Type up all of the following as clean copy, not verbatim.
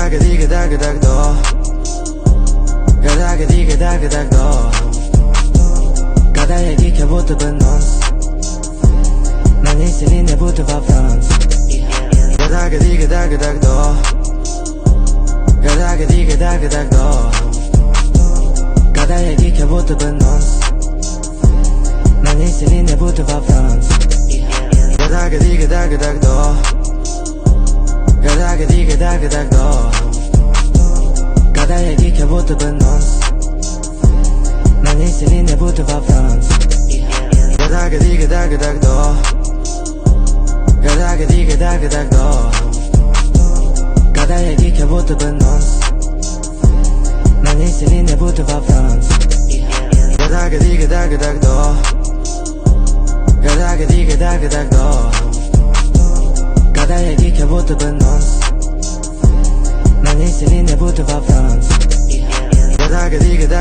Gadaj dike buty będąc na miejscu linie buty wa Franc. Gadaj dike buty będąc na miejscu linie buty wa Franc. Gadaj dike buty będąc na miejscu linie buty wa Franc. Gadaj dike buty będąc na miejscu linie buty wa Franc. Gadaj dike buty będąc na miejscu linie buty wa Franc. Gadaj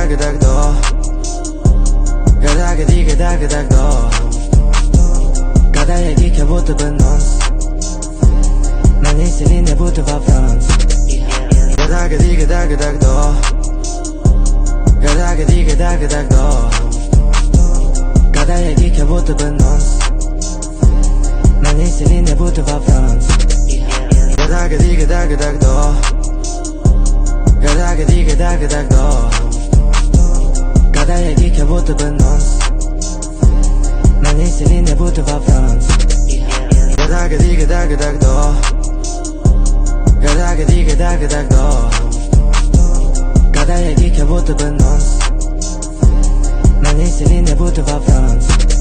dike buty będąc na miejscu linie buty wa Franc. Gadaj dike buty będąc na miejscu linie buty wa Franc. Gadaj dike buty będąc na miejscu linie buty wa Franc. Gadaj dike buty będąc na miejscu linie buty wa Franc.